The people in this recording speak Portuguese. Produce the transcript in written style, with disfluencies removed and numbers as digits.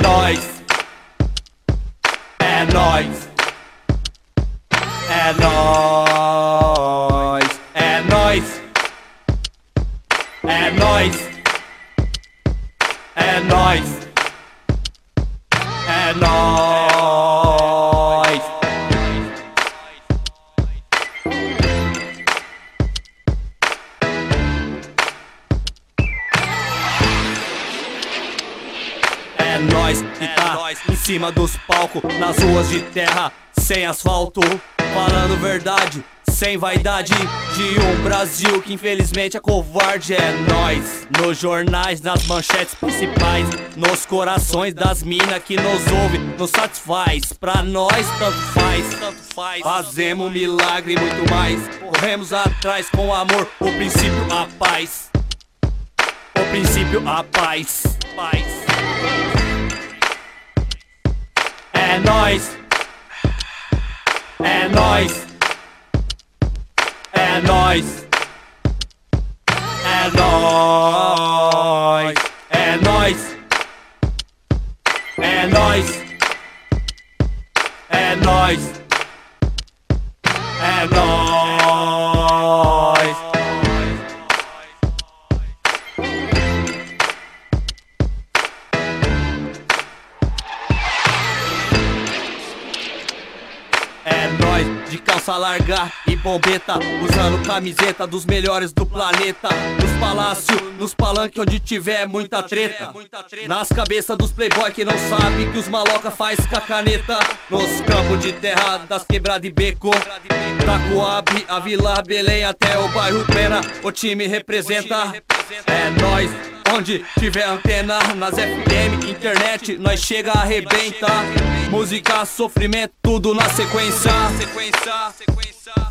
nóis, é nóis, é nóis, é nóis, é nóis, é nóis, é nóis. É nóis que tá em cima dos palcos, nas ruas de terra, sem asfalto, falando verdade, sem vaidade, de um Brasil que infelizmente é covarde. É nóis, nos jornais, nas manchetes principais, nos corações das minas que nos ouve, nos satisfaz. Pra nós tanto faz, fazemos milagre e muito mais. Corremos atrás com amor, o princípio a paz, o princípio a paz, paz. É nóis, é nóis, é nóis, é nóis, é nóis, é nóis, é nóis, é nóis. É nóis, de calça larga e bombeta, usando camiseta dos melhores do planeta. Nos palácios, nos palanques onde tiver muita treta, nas cabeças dos playboy que não sabem que os maloca faz com a caneta. Nos campos de terra, das quebradas e beco, da Coab, a Vila Belém até o bairro Pena, o time representa. É nóis, onde tiver antena, nas FM, internet, nós chega a arrebenta. Música, sofrimento, tudo na sequência.